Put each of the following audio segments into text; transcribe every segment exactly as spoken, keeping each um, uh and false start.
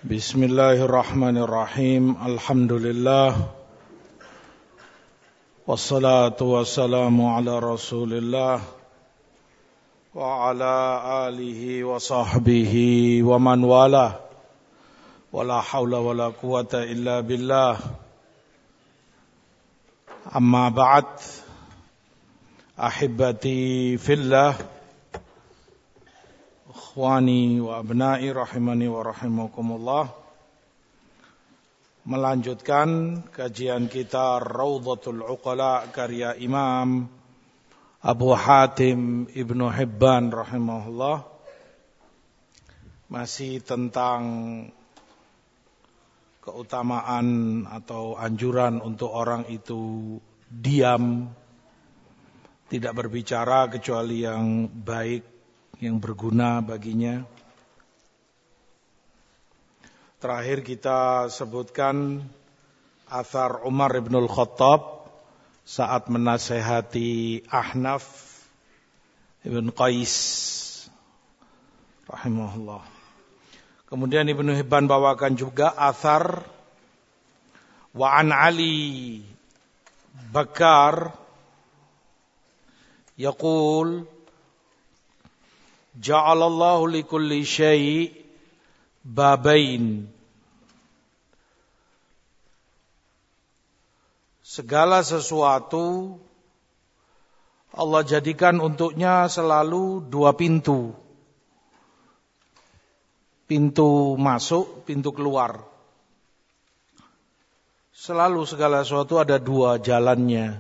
Bismillahirrahmanirrahim. Alhamdulillah. Wassalatu wassalamu ala Rasulillah wa ala alihi wa sahbihi wa man wala. Wala hawla wala quwata illa billah. Amma ba'd. Ahibbati fillah. Ikhwani wa abnai rahimani wa rahimakumullah. Melanjutkan kajian kita Raudhatul Uqala karya Imam Abu Hatim Ibnu Hibban rahimahullah. Masih tentang keutamaan atau anjuran untuk orang itu diam, tidak berbicara kecuali yang baik, yang berguna baginya. Terakhir kita sebutkan athar Umar ibn al-Khattab saat menasehati Ahnaf ibn Qais rahimahullah. Kemudian Ibnu Hibban bawakan juga athar wa an Ali Bakar yaqul ja'alallahu likulli syai' babain. Segala sesuatu Allah jadikan untuknya selalu dua pintu. Pintu masuk, pintu keluar. Selalu segala sesuatu ada dua jalannya.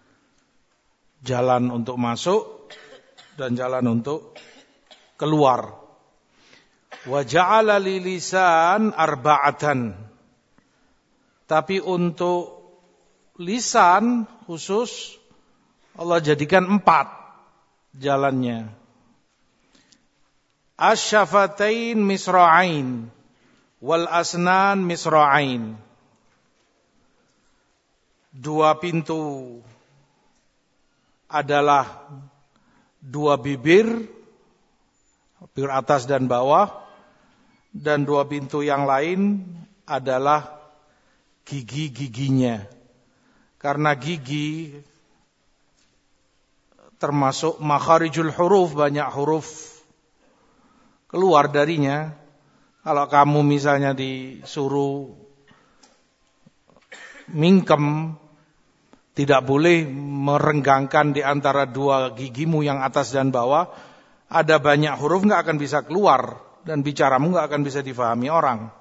Jalan untuk masuk dan jalan untuk keluar. Wa ja'ala lisan arba'atan. Tapi untuk lisan khusus Allah jadikan empat jalannya. Asy-syafatain misra'ain wal asnan misra'ain. Dua pintu adalah dua bibir, bibir atas dan bawah, dan dua pintu yang lain adalah gigi-giginya. Karena gigi termasuk makharijul huruf, banyak huruf keluar darinya. Kalau kamu misalnya disuruh mingkem, tidak boleh merenggangkan di antara dua gigimu yang atas dan bawah. Ada banyak huruf enggak akan bisa keluar dan bicaramu enggak akan bisa difahami orang.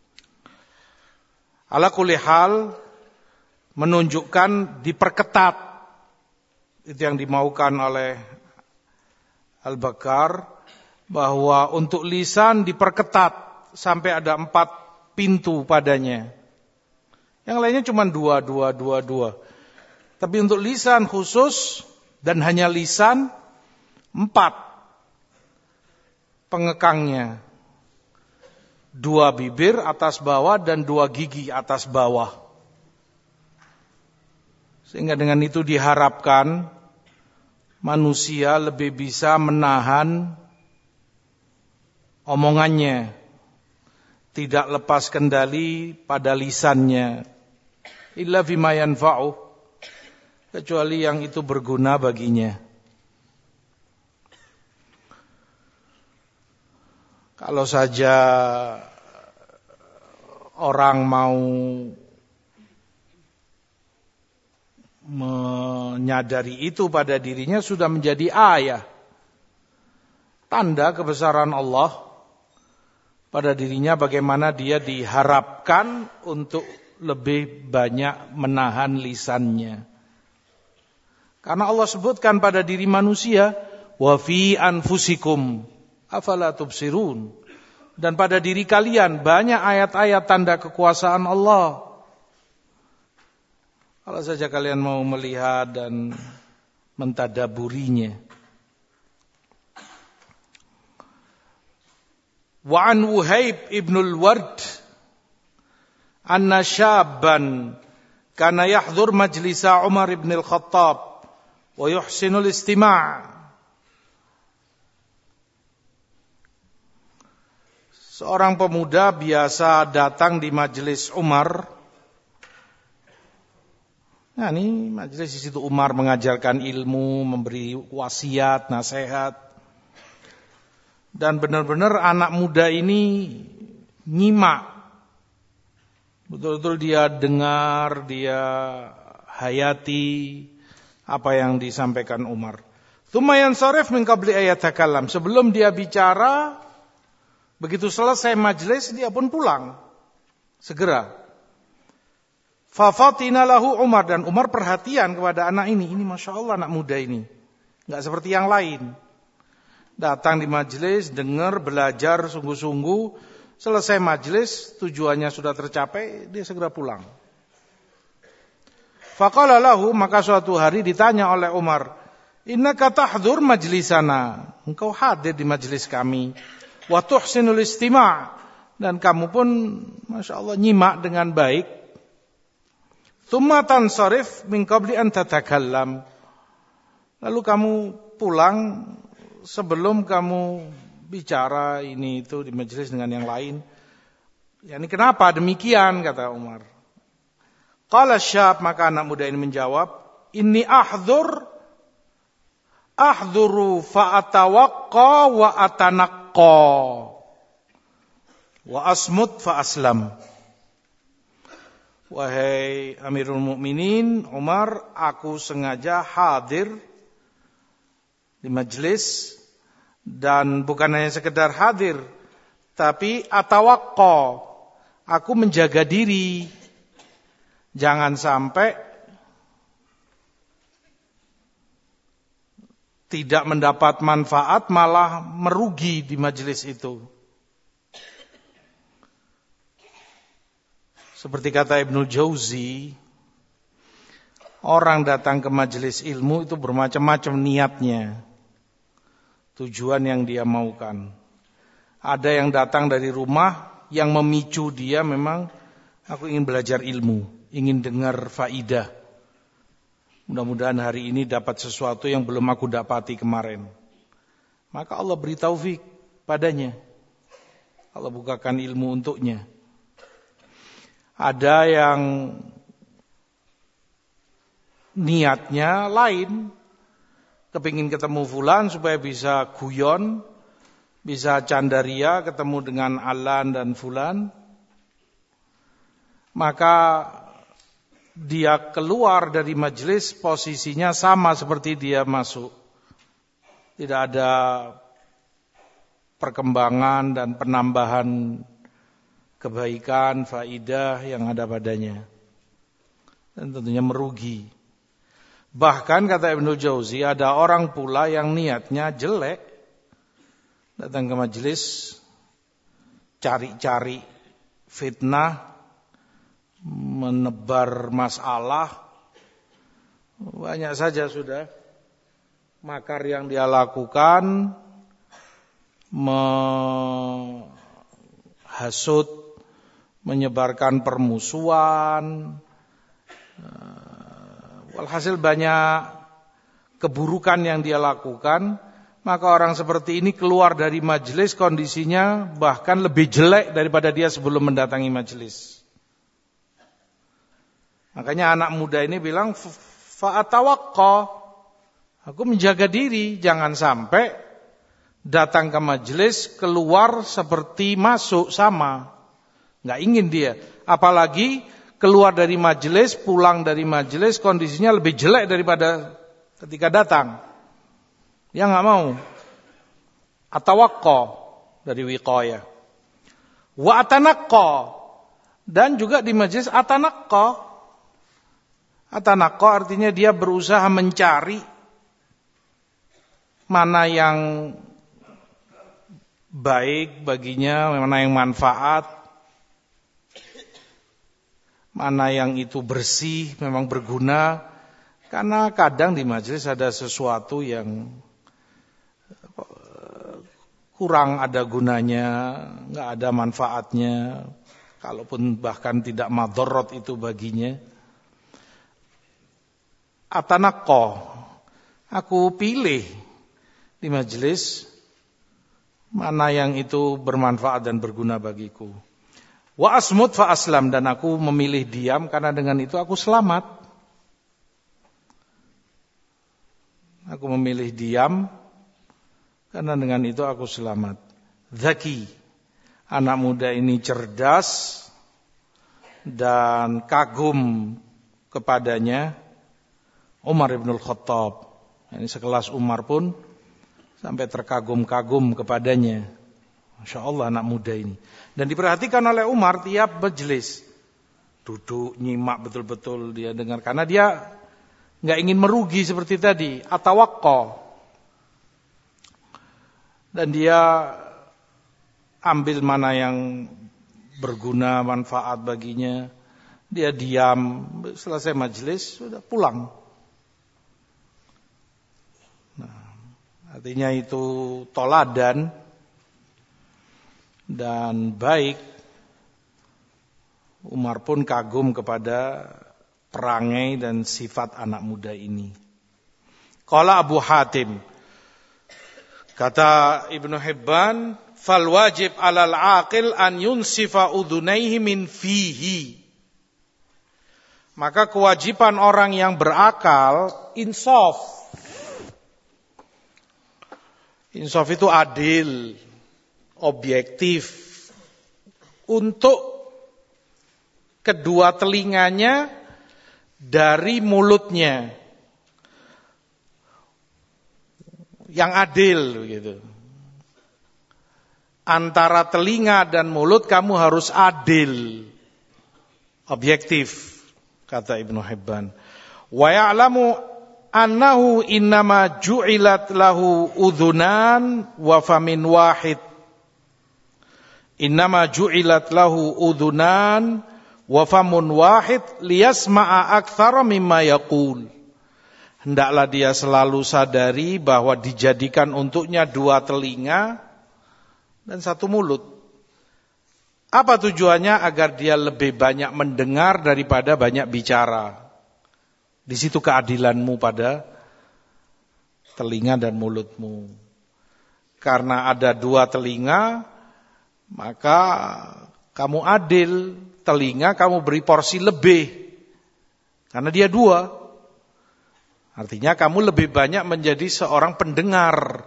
Ala kulli hal menunjukkan diperketat. Itu yang dimaukan oleh Al-Bakar, bahwa untuk lisan diperketat sampai ada empat pintu padanya. Yang lainnya cuma dua, dua, dua, dua. Tapi untuk lisan khusus dan hanya lisan empat pengekangnya. Dua bibir atas bawah dan dua gigi atas bawah. Sehingga dengan itu diharapkan manusia lebih bisa menahan omongannya, tidak lepas kendali pada lisannya, illa bima yanfa'u, kecuali yang itu berguna baginya. Kalau saja orang mau menyadari itu pada dirinya, sudah menjadi ayah, tanda kebesaran Allah pada dirinya, bagaimana dia diharapkan untuk lebih banyak menahan lisannya. Karena Allah sebutkan pada diri manusia, wa fi anfusikum afala tubsirun, dan pada diri kalian banyak ayat-ayat tanda kekuasaan Allah. Kalau saja kalian mau melihat dan mentadaburinya. Wa an Wuhaib ibn al-Ward anna syabban kana yahdhur majlisa Umar ibn al-Khattab wa yuhsinul istima'. Seorang pemuda biasa datang di majelis Umar. Nah, ini majelis di situ Umar mengajarkan ilmu, memberi wasiat, nasihat. Dan benar-benar anak muda ini nyimak. Betul-betul dia dengar, dia hayati apa yang disampaikan Umar. Tsumma yansarif min qabli ayatakalam. Sebelum dia bicara, begitu selesai majelis dia pun pulang. Segera. Fafatina lahu Umar, dan Umar perhatian kepada anak ini. Ini Masya Allah anak muda ini. Enggak seperti yang lain. Datang di majelis, dengar, belajar sungguh-sungguh. Selesai majelis, tujuannya sudah tercapai, dia segera pulang. Faqala lahu, maka suatu hari ditanya oleh Umar, innaka tahdhur majlisana, engkau hadir di majelis kami. Wa tuhsinul istima', dan kamu pun Masya Allah nyimak dengan baik. Tsumma tansarif min qabli an tatakallam. Lalu kamu pulang sebelum kamu bicara ini itu di majelis dengan yang lain. Yani kenapa demikian, kata Umar. Qala syab, maka anak muda ini menjawab, inni ahdhur ahdhuru fa atawaqqa wa atanaqqa wa asmut fa aslam. Wahai Amirul Mukminin Umar, aku sengaja hadir di majelis, dan bukan hanya sekedar hadir, tapi atawaqqa, aku menjaga diri, jangan sampai tidak mendapat manfaat, malah merugi di majelis itu. Seperti kata Ibnu Jauzi, orang datang ke majelis ilmu itu bermacam-macam niatnya, tujuan yang dia maukan. Ada yang datang dari rumah, yang memicu dia memang, aku ingin belajar ilmu, ingin dengar faidah. Mudah-mudahan hari ini dapat sesuatu yang belum aku dapati kemarin. Maka Allah beri taufik padanya. Allah bukakan ilmu untuknya. Ada yang niatnya lain, kepingin ketemu fulan supaya bisa guyon, bisa candaria, ketemu dengan Alan dan fulan. Maka dia keluar dari majelis posisinya sama seperti dia masuk. Tidak ada perkembangan dan penambahan kebaikan, faidah yang ada padanya. Dan tentunya merugi. Bahkan kata Ibnu Jauzi, ada orang pula yang niatnya jelek. Datang ke majelis, cari-cari fitnah, menebar masalah. Banyak saja sudah makar yang dia lakukan, menghasut, menyebarkan permusuhan, walhasil banyak keburukan yang dia lakukan. Maka orang seperti ini keluar dari majelis kondisinya bahkan lebih jelek daripada dia sebelum mendatangi majelis. Makanya anak muda ini bilang, fa'atawaqqa, aku menjaga diri, jangan sampai datang ke majelis keluar seperti masuk sama. Nggak ingin dia, apalagi keluar dari majelis, pulang dari majelis kondisinya lebih jelek daripada ketika datang. Dia nggak mau. Atawaqqa dari wiqayah. Wa atanaqqa, dan juga di majelis atanaqqa. Atanaqqa artinya dia berusaha mencari mana yang baik baginya, mana yang manfaat, mana yang itu bersih, memang berguna. Karena kadang di majelis ada sesuatu yang kurang ada gunanya, nggak ada manfaatnya, kalaupun bahkan tidak madharat itu baginya. Atanaqqa, aku pilih di majelis mana yang itu bermanfaat dan berguna bagiku. Wa asmut fa aslam, dan aku memilih diam karena dengan itu aku selamat. Aku memilih diam karena dengan itu aku selamat. Zaki, anak muda ini cerdas dan kagum kepadanya Umar ibn al-Khattab. Ini sekelas Umar pun sampai terkagum-kagum kepadanya. Masya Allah anak muda ini. Dan diperhatikan oleh Umar tiap majelis. Duduk, nyimak betul-betul dia dengar. Karena dia nggak ingin merugi seperti tadi, atawakko. Dan dia ambil mana yang berguna, manfaat baginya. Dia diam, selesai majelis sudah pulang. Nah, artinya itu toladan dan baik. Umar pun kagum kepada perangai dan sifat anak muda ini. Qala Abu Hatim, kata Ibnu Hibban, fal wajib 'alal 'aqil an yunsifa udhunaihi min fihi. Maka kewajiban orang yang berakal insaf. Insaf itu adil, objektif untuk kedua telinganya dari mulutnya, yang adil begitu. Antara telinga dan mulut kamu harus adil, objektif, kata Ibnu Hibban. Wa ya'lamu annahu innama ju'ilat lahu udhunan wa famin wahid. Innama ju'ilat lahu udhunan wa famun wahid liyasma'a aktsara mimma yaqul. Hendaklah dia selalu sadari bahwa dijadikan untuknya dua telinga dan satu mulut. Apa tujuannya? Agar dia lebih banyak mendengar daripada banyak bicara. Di situ keadilanmu pada telinga dan mulutmu. Karena ada dua telinga, maka kamu adil. Telinga kamu beri porsi lebih, karena dia dua. Artinya kamu lebih banyak menjadi seorang pendengar,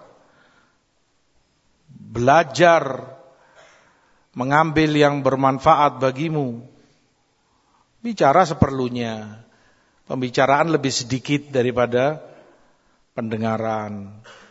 belajar, mengambil yang bermanfaat bagimu. Bicara seperlunya, pembicaraan lebih sedikit daripada pendengaran.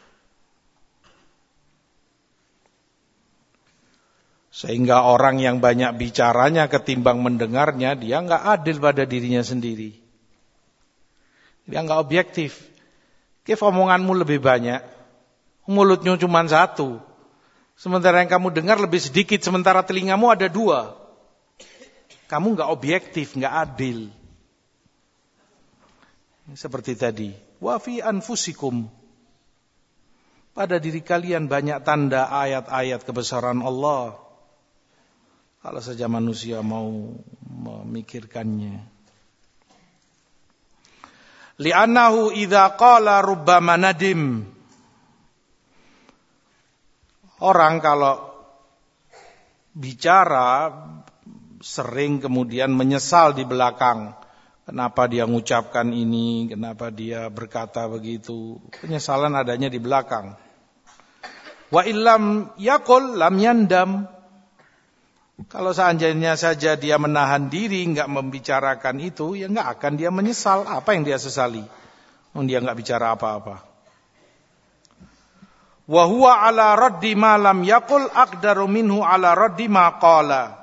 Sehingga orang yang banyak bicaranya ketimbang mendengarnya, dia enggak adil pada dirinya sendiri. Dia enggak objektif. Kif omonganmu lebih banyak, mulutnya cuma satu. Sementara yang kamu dengar lebih sedikit, sementara telingamu ada dua. Kamu enggak objektif, enggak adil. Seperti tadi, wa fi anfusikum. Pada diri kalian banyak tanda ayat-ayat kebesaran Allah. Kalau saja manusia mau memikirkannya. Li'annahu idza qala rubbama nadim. Orang kalau bicara sering kemudian menyesal di belakang. Kenapa dia mengucapkan ini, kenapa dia berkata begitu. Penyesalan adanya di belakang. Wa illam yaqul lam yandam. Kalau seandainya saja dia menahan diri, enggak membicarakan itu, ya enggak akan dia menyesal. Apa yang dia sesali? Oh, dia enggak bicara apa-apa. Wa huwa ala raddi ma lam yaqul aqdaru minhu ala raddi ma qala.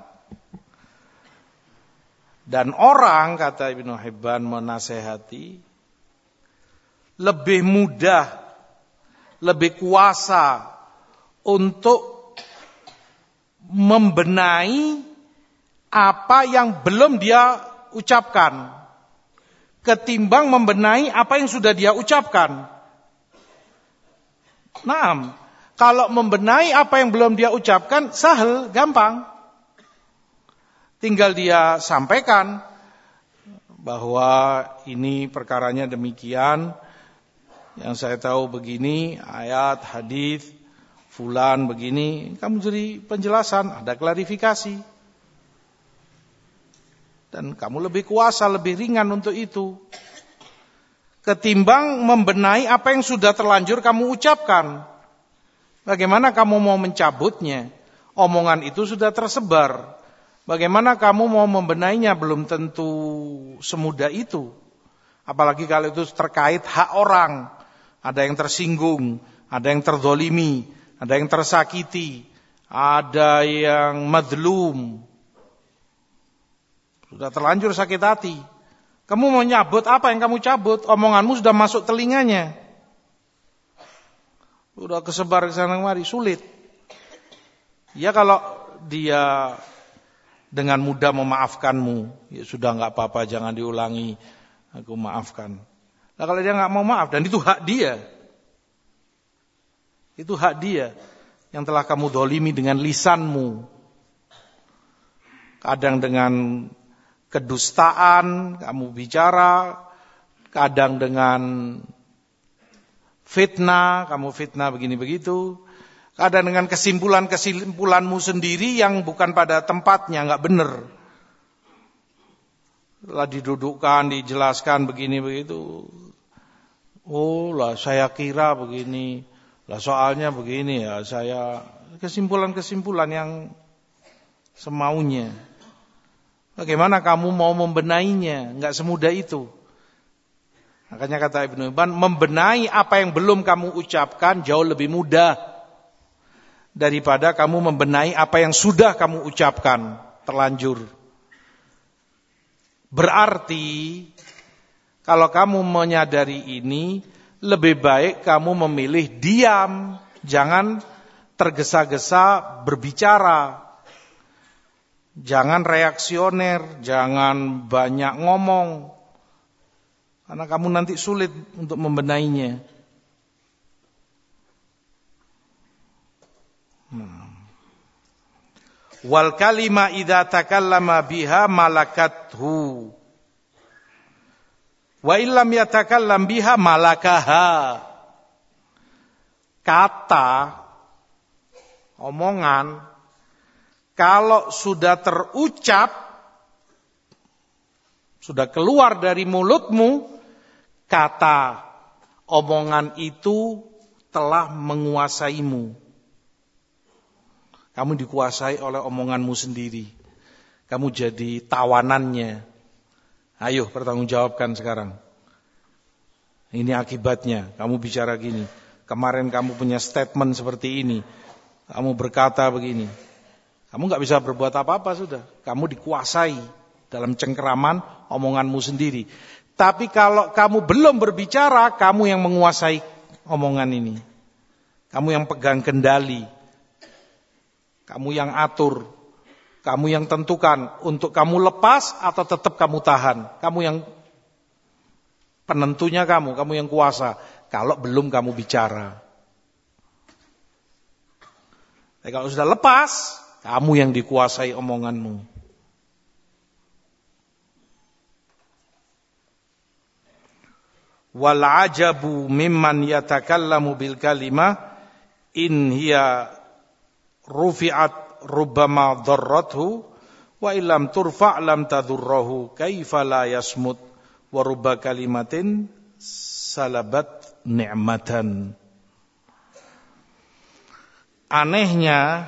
Dan orang, kata Ibnu Hibban menasehati, lebih mudah, lebih kuasa untuk membenahi apa yang belum dia ucapkan ketimbang membenahi apa yang sudah dia ucapkan. Naam, kalau membenahi apa yang belum dia ucapkan sahal, gampang. Tinggal dia sampaikan bahwa ini perkaranya demikian, yang saya tahu begini, ayat, hadis, fulan begini, kamu beri penjelasan, ada klarifikasi. Dan kamu lebih kuasa, lebih ringan untuk itu. Ketimbang membenahi apa yang sudah terlanjur kamu ucapkan. Bagaimana kamu mau mencabutnya? Omongan itu sudah tersebar. Bagaimana kamu mau membenahinya? Belum tentu semudah itu. Apalagi kalau itu terkait hak orang. Ada yang tersinggung, ada yang terdolimi, ada yang tersakiti, ada yang madlum. Sudah terlanjur sakit hati. Kamu mau nyabut apa yang kamu cabut? Omonganmu sudah masuk telinganya. Sudah kesebar ke sana kemari, sulit. Ya kalau dia dengan mudah memaafkanmu, ya sudah enggak apa-apa, jangan diulangi, aku maafkan. Nah kalau dia enggak mau maaf, dan itu hak dia. Itu hak dia yang telah kamu dolimi dengan lisanmu. Kadang dengan kedustaan kamu bicara, kadang dengan fitnah, kamu fitnah begini begitu, kadang dengan kesimpulan-kesimpulanmu sendiri yang bukan pada tempatnya, enggak benar. Setelah didudukkan, dijelaskan begini begitu, oh lah saya kira begini, lah soalnya begini ya, saya kesimpulan-kesimpulan yang semaunya. Bagaimana kamu mau membenahinya? Enggak semudah itu. Makanya kata Ibnu Hibban, membenahi apa yang belum kamu ucapkan jauh lebih mudah daripada kamu membenahi apa yang sudah kamu ucapkan terlanjur. Berarti kalau kamu menyadari ini, lebih baik kamu memilih diam, jangan tergesa-gesa berbicara. Jangan reaksioner, jangan banyak ngomong. Karena kamu nanti sulit untuk membenahinya. Hmm. Wal kalima idza takallama biha malakathu. Wa illam yatakallam biha malakaha. Kata, omongan, kalau sudah terucap, sudah keluar dari mulutmu, kata omongan itu telah menguasaimu. Kamu dikuasai oleh omonganmu sendiri. Kamu jadi tawanannya. Ayo pertanggungjawabkan sekarang. Ini akibatnya, kamu bicara gini. Kemarin kamu punya statement seperti ini. Kamu berkata begini. Kamu gak bisa berbuat apa-apa sudah. Kamu dikuasai dalam cengkeraman omonganmu sendiri. Tapi kalau kamu belum berbicara, kamu yang menguasai omongan ini. Kamu yang pegang kendali. Kamu yang atur. Kamu yang tentukan untuk kamu lepas atau tetap kamu tahan. Kamu yang penentunya kamu, kamu yang kuasa. Kalau belum kamu bicara. Tapi kalau sudah lepas, kamu yang dikuasai omonganmu. Wal ajabu mimman yatakallamu bil kalimah in hiya rufi'at rubbama dharrathu wa illam turfa' lam tadurruhu kaifa la yasmut wa rubba kalimatin salabat ni'matan. Anehnya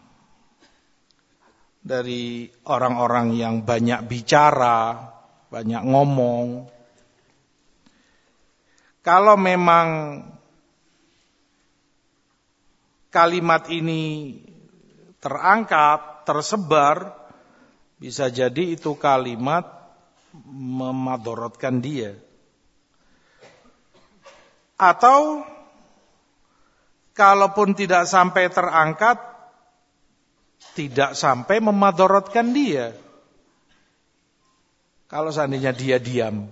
dari orang-orang yang banyak bicara, banyak ngomong, kalau memang kalimat ini terangkat, tersebar, bisa jadi itu kalimat memadorotkan dia. Atau kalaupun tidak sampai terangkat, tidak sampai memadorotkan dia. Kalau seandainya dia diam.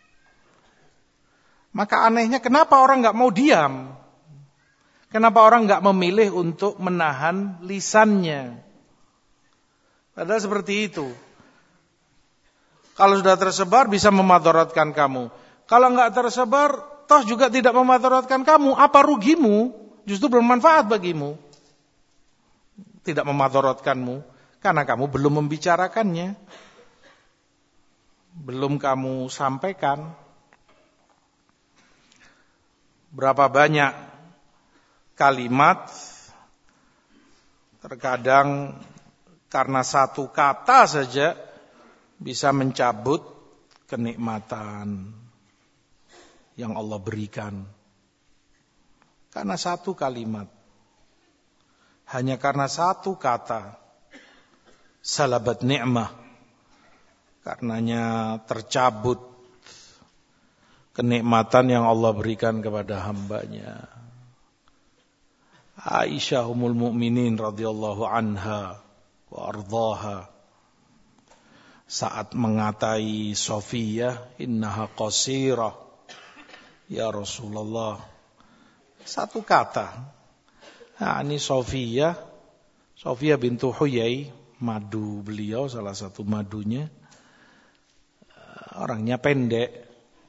Maka anehnya kenapa orang gak mau diam? Kenapa orang gak memilih untuk menahan lisannya? Padahal seperti itu. Kalau sudah tersebar bisa memadorotkan kamu. Kalau gak tersebar, toh juga tidak memadorotkan kamu. Apa rugimu? justru bermanfaat bagimu. Tidak memadaratkanmu karena kamu belum membicarakannya. Belum kamu sampaikan. Berapa banyak kalimat terkadang karena satu kata saja bisa mencabut kenikmatan yang Allah berikan. Karena satu kalimat. Hanya karena satu kata. Salabat ni'mah. Karenanya tercabut kenikmatan yang Allah berikan kepada hambanya. Aisyah ummul mukminin radhiyallahu anha wa ardhaha saat mengatai Sofiyah, innaha qasirah ya Rasulullah. Satu kata. Nah, ini Sofiyah, Sofiyah bintu Huyai, madu beliau, salah satu madunya. Orangnya pendek.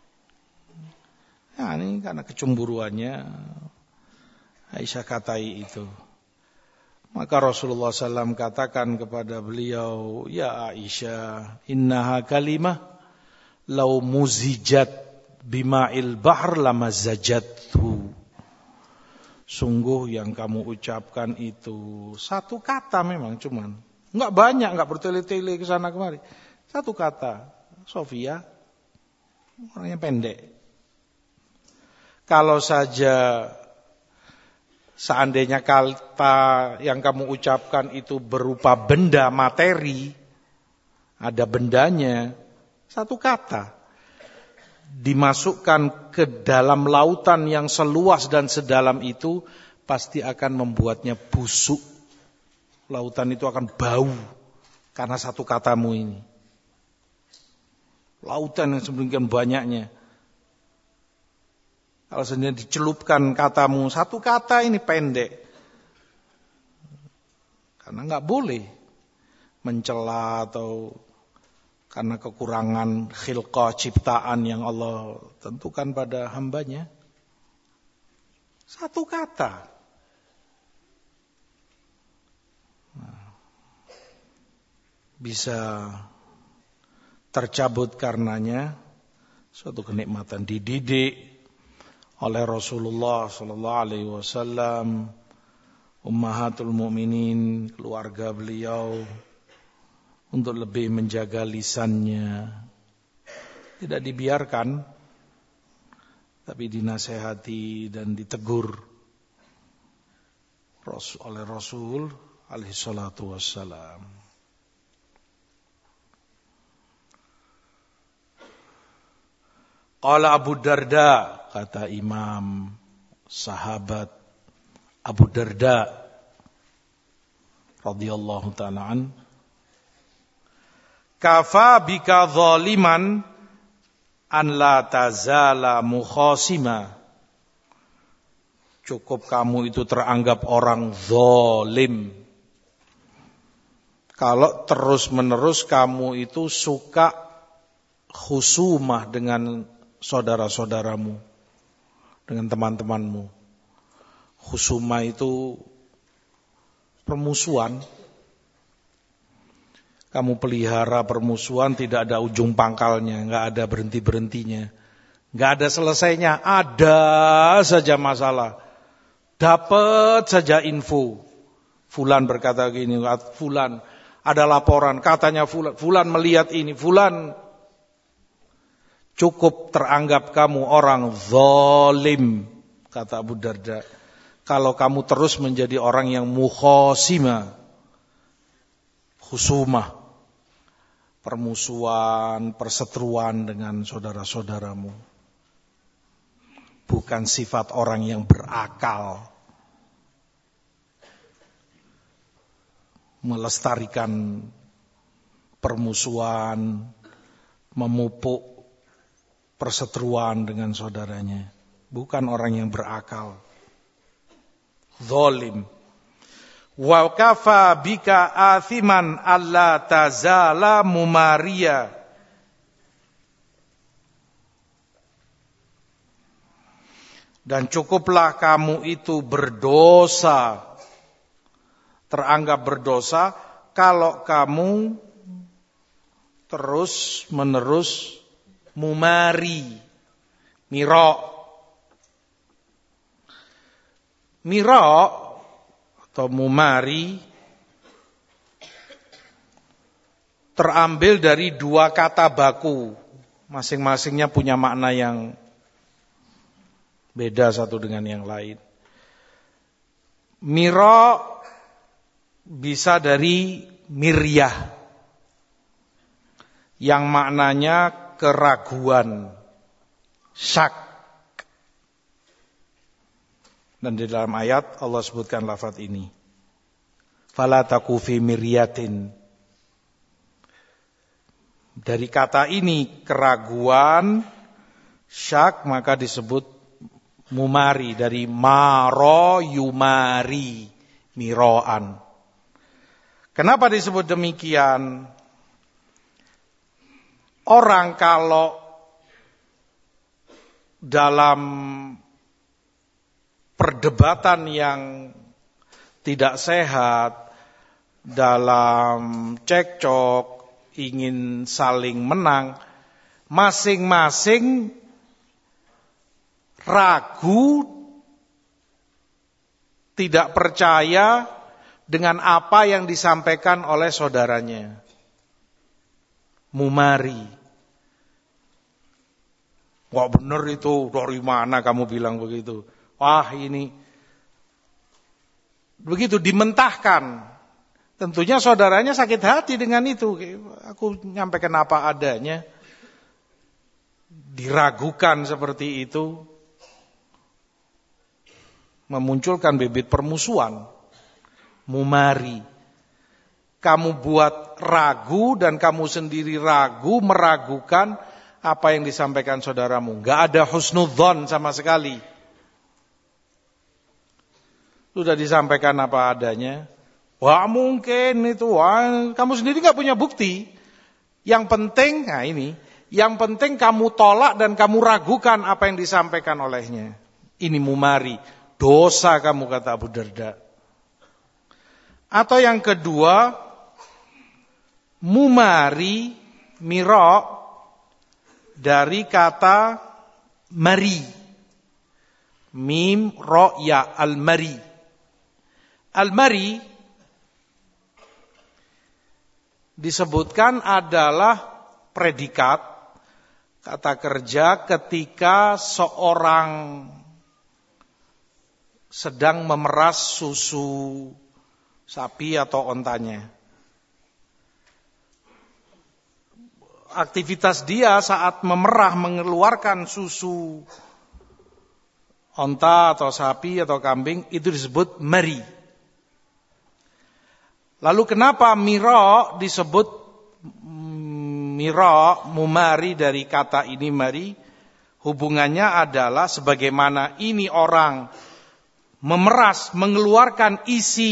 Nah, ini karena kecemburuannya Aisyah katai itu. Maka Rasulullah sallallahu alaihi wasallam katakan kepada beliau, ya Aisyah, innaha kalimah law muzijat bima'il bahr lamazajathu. Sungguh yang kamu ucapkan itu satu kata memang cuman. Enggak banyak, enggak bertele-tele ke sana kemari. Satu kata. Sofia orangnya pendek. Kalau saja seandainya kata yang kamu ucapkan itu berupa benda materi, ada bendanya, satu kata. Dimasukkan ke dalam lautan yang seluas dan sedalam itu pasti akan membuatnya busuk. Lautan itu akan bau karena satu katamu ini. Lautan yang sedemikian banyaknya. Kalau seandainya dicelupkan katamu, satu kata ini pendek. Karena enggak boleh mencela atau karena kekurangan khilqah ciptaan yang Allah tentukan pada hambanya. Satu kata. Nah, bisa tercabut karenanya suatu kenikmatan. Dididik oleh Rasulullah sallallahu alaihi wasallam, ummahatul mukminin, keluarga beliau, untuk lebih menjaga lisannya. Tidak dibiarkan, tapi dinasehati dan ditegur oleh Rasul alaihi salatu wassalam. Qala Abu Darda, kata Imam sahabat Abu Darda radhiyallahu ta'ala an, kafa bika zaliman an la tazala mukhasima. Cukup kamu itu teranggap orang zalim kalau terus-menerus kamu itu suka khusumah dengan saudara-saudaramu, dengan teman-temanmu. Khusumah itu permusuhan. Kamu pelihara permusuhan tidak ada ujung pangkalnya, enggak ada berhenti-berhentinya, enggak ada selesainya, ada saja masalah. Dapat saja info. Fulan berkata gini, fulan ada laporan, katanya fulan, fulan melihat ini, fulan. Cukup teranggap kamu orang zalim, kata Abu Darda, kalau kamu terus menjadi orang yang mukhasima, khusumah, permusuhan, perseteruan dengan saudara-saudaramu. Bukan sifat orang yang berakal. Melestarikan permusuhan, memupuk perseteruan dengan saudaranya. Bukan orang yang berakal. Zalim. Wa kafa bika athiman alla tazala mumariya. Dan cukuplah kamu itu berdosa, teranggap berdosa, kalau kamu terus menerus mumari, miro. Miro atau mumari terambil dari dua kata baku. Masing-masingnya punya makna yang beda satu dengan yang lain. Miro bisa dari miryah, yang maknanya keraguan, syak. Dan di dalam ayat Allah sebutkan lafaz ini. Fala taku fi miryatin. Dari kata ini keraguan, syak, maka disebut mumari, dari maro yumari, miroan. Kenapa disebut demikian? Orang kalau dalam perdebatan yang tidak sehat, dalam cekcok, ingin saling menang, masing-masing ragu, tidak percaya dengan apa yang disampaikan oleh saudaranya. Mumari. Wah benar itu, dari mana kamu bilang begitu? Wah ini. Begitu dimentahkan. Tentunya saudaranya sakit hati dengan itu. Aku nyampaikan apa adanya. Diragukan seperti itu. Memunculkan bibit permusuhan. Mumari. Kamu buat ragu dan kamu sendiri ragu, meragukan apa yang disampaikan saudaramu. Gak ada husnudzon sama sekali. Sudah disampaikan apa adanya. Wah mungkin itu, wah, kamu sendiri gak punya bukti. Yang penting, nah ini, yang penting kamu tolak dan kamu ragukan apa yang disampaikan olehnya. Ini mumari, dosa kamu, kata Abu Darda. Atau yang kedua, mumari, miro, dari kata mari. Mim, ro, ya, al-mari. Al-mari disebutkan adalah predikat, kata kerja ketika seorang sedang memeras susu sapi atau ontanya. Aktivitas dia saat memerah mengeluarkan susu onta atau sapi atau kambing itu disebut mari. Lalu kenapa miro disebut miro, mumari dari kata ini mari? Hubungannya adalah sebagaimana ini orang memeras, mengeluarkan isi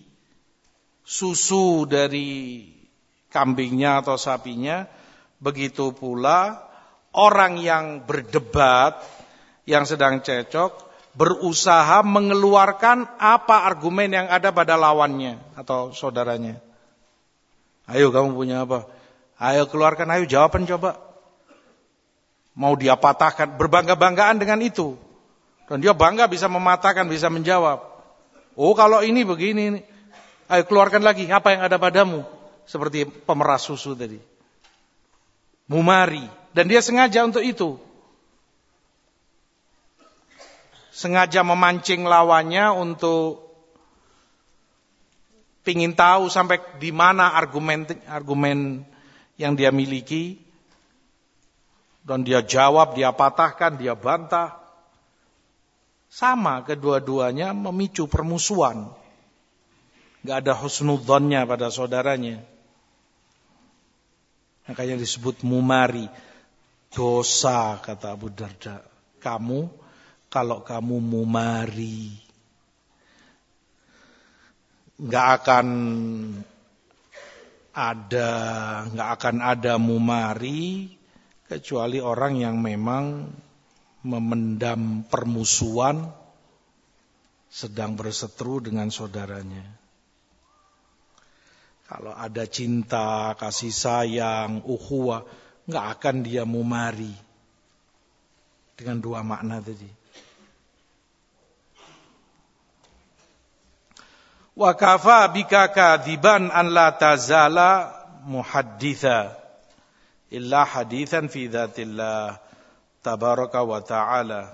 susu dari kambingnya atau sapinya, begitu pula orang yang berdebat, yang sedang cekcok, berusaha mengeluarkan apa argumen yang ada pada lawannya atau saudaranya. Ayo kamu punya apa? Ayo keluarkan, ayo jawaban coba. Mau dia patahkan, berbangga-banggaan dengan itu. Dan dia bangga bisa mematahkan, bisa menjawab. Oh kalau ini begini, ini. Ayo keluarkan lagi apa yang ada padamu. Seperti pemeras susu tadi. Mumari. Dan dia sengaja untuk itu. Sengaja memancing lawannya untuk pingin tahu sampai di mana argumen argumen yang dia miliki. Dan dia jawab, dia patahkan, dia bantah. Sama kedua-duanya memicu permusuhan. Gak ada husnudzonnya pada saudaranya. Makanya disebut mumari. Dosa, kata Abu Darda. Kamu, kalau kamu mumari, gak akan ada, gak akan ada mumari, kecuali orang yang memang memendam permusuhan, sedang berseteru dengan saudaranya. Kalau ada cinta, kasih sayang, ukhuwah, nggak akan dia mumari dengan dua makna tadi. Wa kafa bika kadziban an la tazala muhadditha illa hadithan fi dzatillah tabaraka wa ta'ala.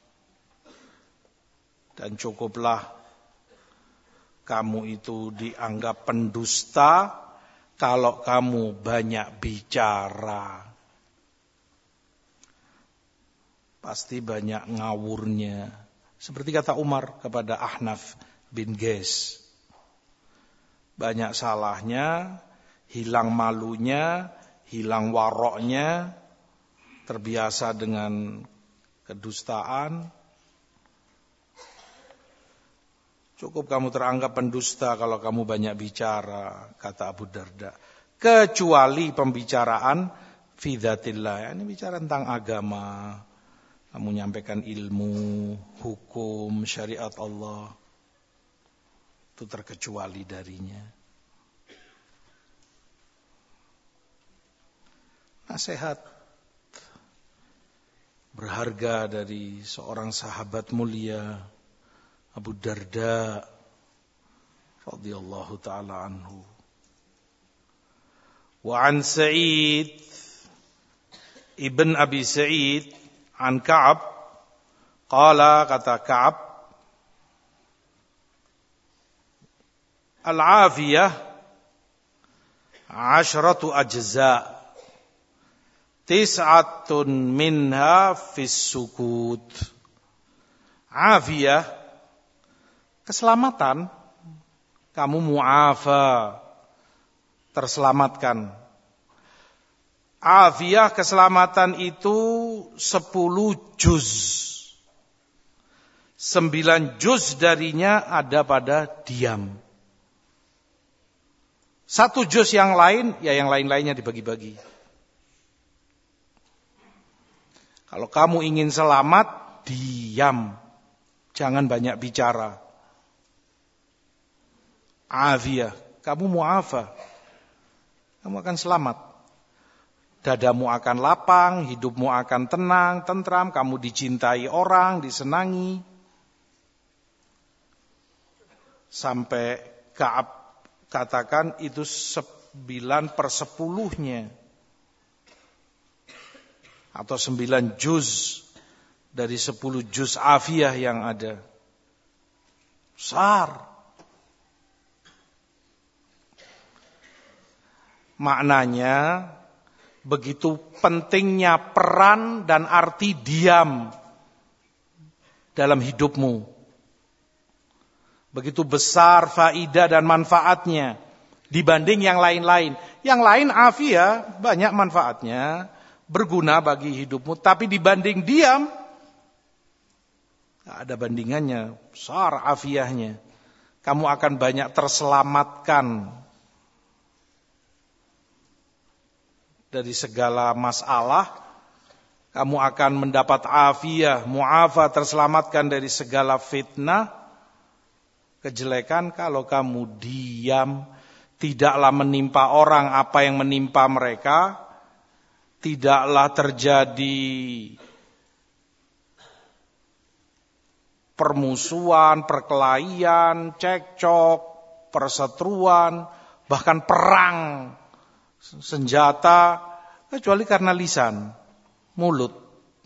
Dan cukuplah kamu itu dianggap pendusta kalau kamu banyak bicara. Pasti banyak ngawurnya. Seperti kata Umar kepada Ahnaf bin Qais. Banyak salahnya, hilang malunya, hilang waroknya, terbiasa dengan kedustaan. Cukup kamu teranggap pendusta kalau kamu banyak bicara, kata Abu Darda. Kecuali pembicaraan fi dzatillah, ini bicara tentang agama. Kamu menyampaikan ilmu, hukum, syariat Allah. Itu terkecuali darinya. Nasihat berharga dari seorang sahabat mulia Abu Darda radhiyallahu taala anhu. Wa an Sa'id ibn Abi Sa'id an Ka'ab qala, kata Ka'ab, al-afiyah asyratu ajza' tis'atun minha fis sukut. Afiyah, keselamatan, kamu mu'afa, terselamatkan. Afiyah, keselamatan itu sepuluh juz. Sembilan juz darinya ada pada diam. Satu juz yang lain, ya yang lain-lainnya dibagi-bagi. Kalau kamu ingin selamat, diam. Jangan banyak bicara. Afiyah, kamu mu'afa. Kamu akan selamat. Dadamu akan lapang, hidupmu akan tenang, tentram, kamu dicintai orang, disenangi. Sampai Ka'ab katakan itu sembilan per sepuluhnya. Atau sembilan juz dari sepuluh juz afiyah yang ada. Besar. Maknanya, begitu pentingnya peran dan arti diam dalam hidupmu. Begitu besar faidah dan manfaatnya dibanding yang lain-lain. Yang lain afiyah, banyak manfaatnya, berguna bagi hidupmu. Tapi dibanding diam, tidak ada bandingannya, besar afiyahnya. Kamu akan banyak terselamatkan dari segala masalah. Kamu akan mendapat afiyah, mu'afa, terselamatkan dari segala fitnah, kejelekan. Kalau kamu diam, tidaklah menimpa orang apa yang menimpa mereka, tidaklah terjadi permusuhan, perkelahian, cekcok, perseteruan, bahkan perang senjata, kecuali karena lisan, mulut.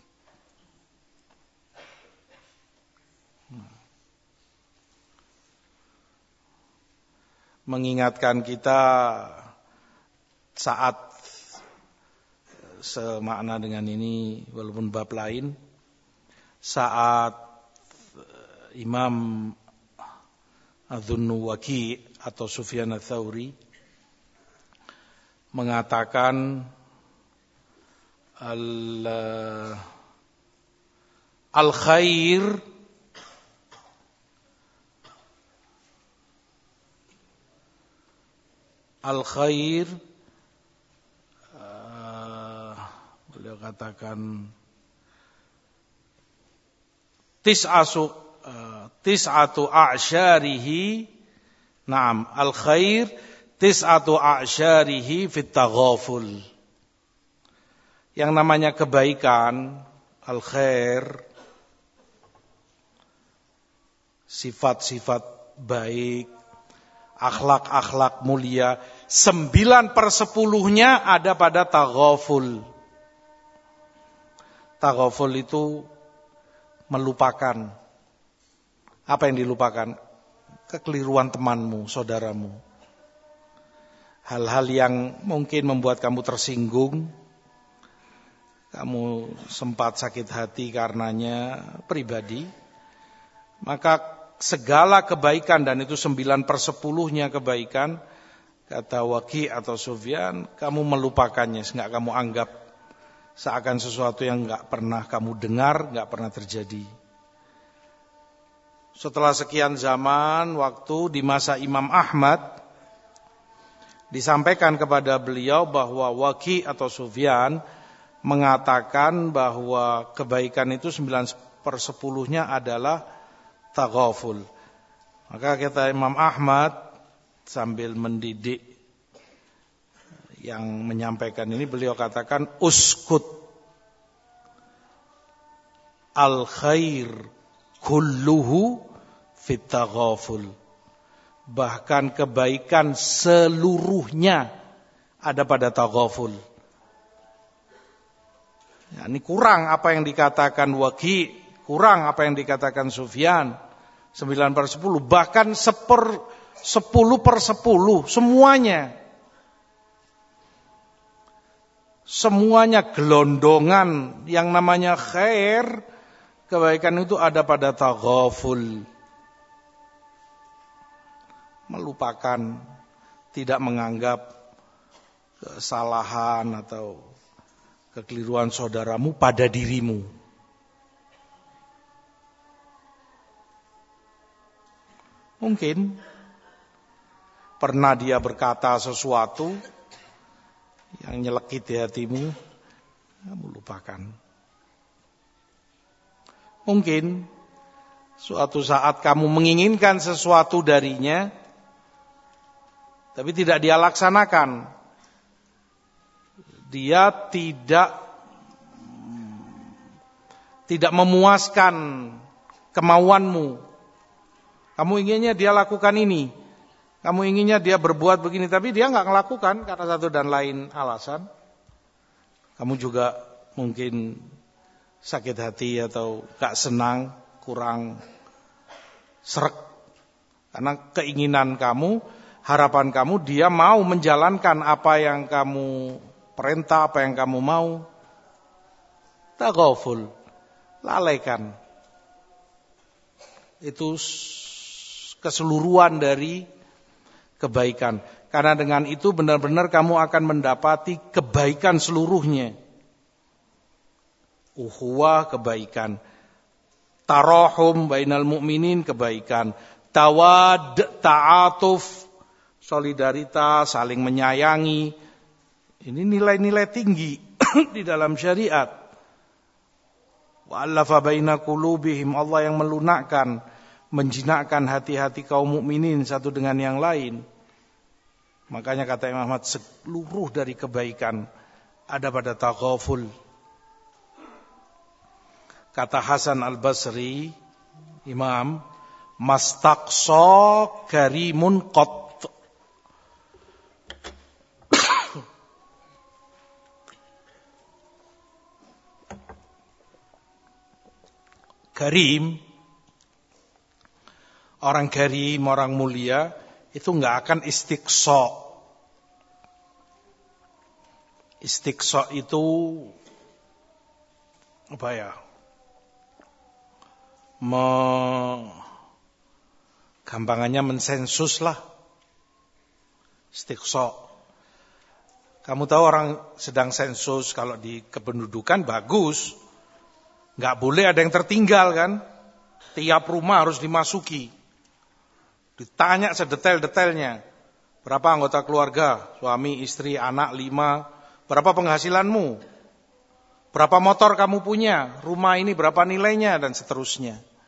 Mengingatkan kita saat semakna dengan ini, walaupun bab lain, saat Imam Adz-Dzunnawaki atau Sufyan Ats-Tsauri mengatakan al al-khair al-khair uh, beliau katakan tis'atu uh, tis'atu a'syarihi na'am al-khair tis'atu a'syarihi fit taghaful. Yang namanya kebaikan, al-khair, sifat-sifat baik, akhlak-akhlak mulia, sembilan per sepuluhnya ada pada taghaful. Taghaful itu melupakan. Apa yang dilupakan? Kekeliruan temanmu, saudaramu. Hal-hal yang mungkin membuat kamu tersinggung, kamu sempat sakit hati karenanya pribadi, maka segala kebaikan, dan itu sembilan per sepuluhnya kebaikan, kata Waki atau Sufyan, kamu melupakannya, enggak kamu anggap seakan sesuatu yang enggak pernah kamu dengar, enggak pernah terjadi. Setelah sekian zaman, waktu di masa Imam Ahmad, disampaikan kepada beliau bahwa Waki atau Sufyan mengatakan bahwa kebaikan itu sembilan per sepuluhnya adalah taghaful. Maka kata Imam Ahmad sambil mendidik yang menyampaikan ini, beliau katakan uskut al khair kulluhu fit taghaful. Bahkan kebaikan seluruhnya ada pada taghaful. Ya, ini kurang apa yang dikatakan Waki, kurang apa yang dikatakan Sufyan. sembilan per sepuluh, bahkan seper sepuluh per sepuluh, semuanya. Semuanya gelondongan yang namanya khair, kebaikan itu ada pada taghaful. Melupakan, tidak menganggap kesalahan atau kekeliruan saudaramu pada dirimu. Mungkin pernah dia berkata sesuatu yang nyelekit di hatimu, kamu lupakan. Mungkin suatu saat kamu menginginkan sesuatu darinya, tapi tidak dia laksanakan. Dia tidak tidak memuaskan kemauanmu. Kamu inginnya dia lakukan ini, kamu inginnya dia berbuat begini, tapi dia nggak melakukan karena satu dan lain alasan. Kamu juga mungkin sakit hati atau nggak senang, kurang srek karena keinginan kamu, harapan kamu dia mau menjalankan apa yang kamu perintah, apa yang kamu mau. Taghaful, lalaikan. Itu keseluruhan dari kebaikan. Karena dengan itu benar-benar kamu akan mendapati kebaikan seluruhnya. Ukhuwah, kebaikan. Tarahum bainal mu'minin, kebaikan. Tawad, ta'atuf, solidaritas, saling menyayangi. Ini nilai-nilai tinggi di dalam syariat. Wa'allafa baina qulubihim, Allah yang melunakkan, menjinakkan hati-hati kaum mukminin satu dengan yang lain. Makanya kata Imam Ahmad, seluruh dari kebaikan ada pada taghaful. Kata Hasan Al-Basri, Imam, mastaqsa karimun qat. Karim, orang karim, orang mulia, itu enggak akan istiqsa. Istiqsa itu apa ya? Me, gampangannya mensensus lah. Istiqsa. Kamu tahu orang sedang sensus kalau di kependudukan bagus. Enggak boleh ada yang tertinggal kan? Tiap rumah harus dimasuki. Ditanya sedetail-detailnya. Berapa anggota keluarga? Suami, istri, anak, lima. Berapa penghasilanmu? Berapa motor kamu punya? Rumah ini berapa nilainya? Dan seterusnya.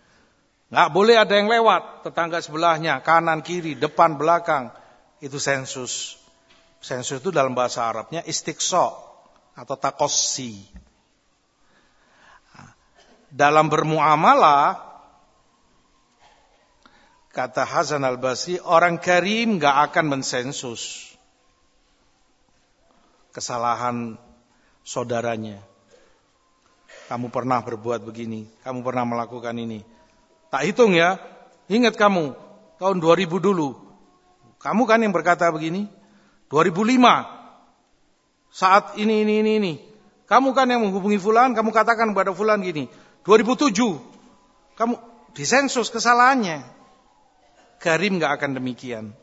Nggak boleh ada yang lewat, tetangga sebelahnya, kanan, kiri, depan, belakang. Itu sensus. Sensus itu dalam bahasa Arabnya istiqsa atau takossi. Dalam bermuamalah, kata Hasan al-Basri, orang karim nggak akan mensensus kesalahan saudaranya. Kamu pernah berbuat begini, kamu pernah melakukan ini. Tak hitung ya, ingat kamu, tahun dua ribu dulu. Kamu kan yang berkata begini, dua ribu lima, saat ini, ini, ini, ini. Kamu kan yang menghubungi fulan, kamu katakan kepada fulan gini. dua ribu tujuh, kamu disensus kesalahannya. Karim gak akan demikian.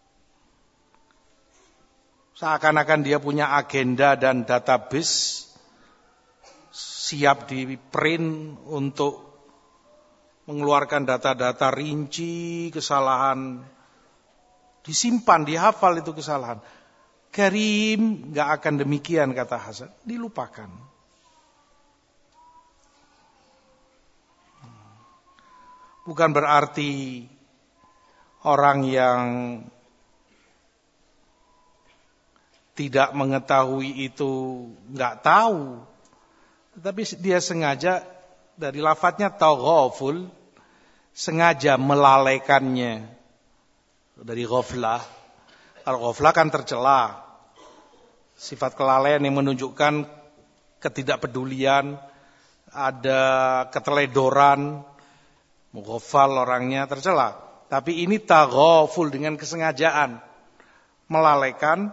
Seakan-akan dia punya agenda dan database siap di print untuk mengeluarkan data-data rinci kesalahan, disimpan, dihafal itu kesalahan. Karim gak akan demikian, kata Hasan, dilupakan. Bukan berarti orang yang tidak mengetahui itu gak tahu, tetapi dia sengaja, dari lafadznya taghaful, sengaja melalaikannya. Dari ghaflah. Kalau ghaflah kan tercela. Sifat kelalaian yang menunjukkan ketidakpedulian, ada keteledoran, mughafal orangnya tercela. Tapi ini taghaful dengan kesengajaan, melalaikan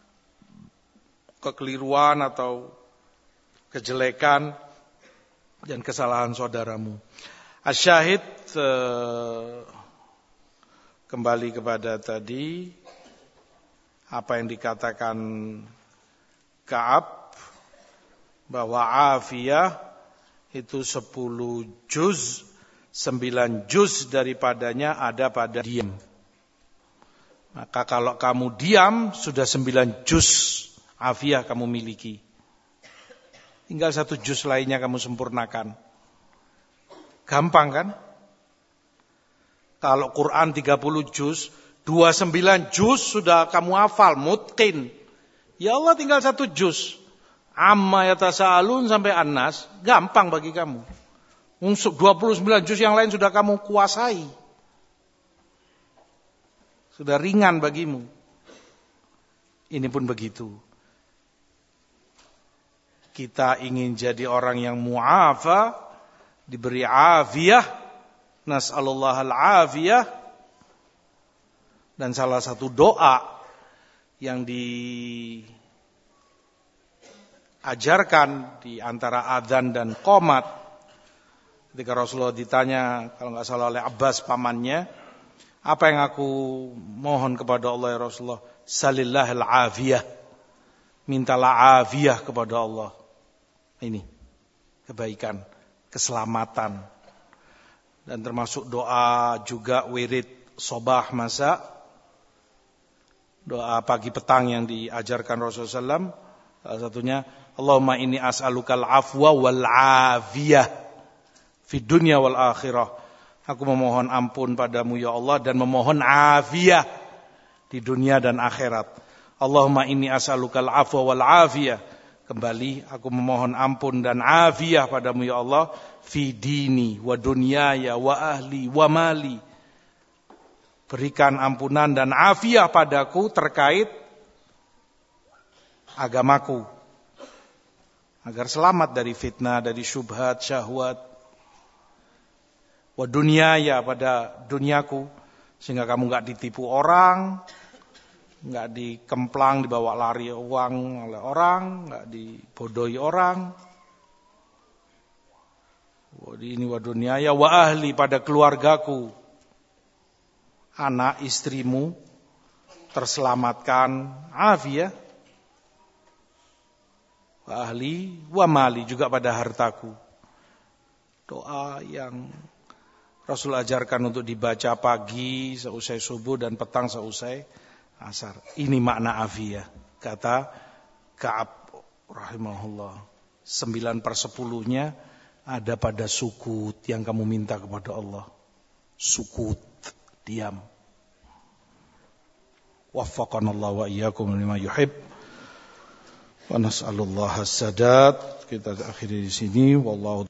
kekeliruan atau kejelekan dan kesalahan saudaramu. Asyahid, eh, kembali kepada tadi apa yang dikatakan Ka'ab, bahwa afiyah itu sepuluh juz, sembilan juz daripadanya ada pada diam. Maka kalau kamu diam, sudah sembilan juz afiyah kamu miliki. Tinggal satu juz lainnya kamu sempurnakan. Gampang kan? Kalau Quran tiga puluh juz, dua puluh sembilan juz sudah kamu hafal, mutqin. Ya Allah, tinggal satu juz. Amma yatasaalun sampai An-Nas, gampang bagi kamu. Untuk dua puluh sembilan juz yang lain sudah kamu kuasai. Sudah ringan bagimu. Ini pun begitu. Kita ingin jadi orang yang mu'afa, diberi afiyah, nas'alullah al-afiyah. Dan salah satu doa yang diajarkan di antara adzan dan qomat, ketika Rasulullah ditanya, kalau nggak salah oleh Abbas pamannya, apa yang aku mohon kepada Allah ya Rasulullah? Salillahil afiyah. Mintalah afiyah kepada Allah. Ini kebaikan, keselamatan. Dan termasuk doa juga wirid sobah masa, doa pagi petang yang diajarkan Rasulullah shallallahu alaihi wasallam. Salah satunya, Allahumma inni as'alukal afwa wal afiyah fid dunya wal akhirah. Aku memohon ampun padamu ya Allah dan memohon afiyah di dunia dan akhirat. Allahumma inni as'alukal afwa wal afiyah. Kembali, aku memohon ampun dan afiyah padamu ya Allah, fi dini wa dunyaya wa ahli wa mali. Berikan ampunan dan afiyah padaku terkait agamaku, agar selamat dari fitnah, dari syubhat, syahwat. Wa dunyaya, pada duniaku, sehingga kamu enggak ditipu orang, enggak dikemplang, dibawa lari uang oleh orang, enggak dibodohi orang. Ini wa dunyaya wa ahli, pada keluargaku, anak istrimu terselamatkan, afiyah. Wa ahli wa mali, juga pada hartaku. Doa yang Rasul ajarkan untuk dibaca pagi seusai subuh dan petang seusai asar. Ini makna afiyah, kata Ka'ab rahimahullah. Sembilan per sepuluhnya ada pada sukut yang kamu minta kepada Allah. sukut, diam. Waffaqanallahu wa iyyakum lima yuhib. Wa nas'alullaha as-sadad. Kita akhiri di sini. Wallahu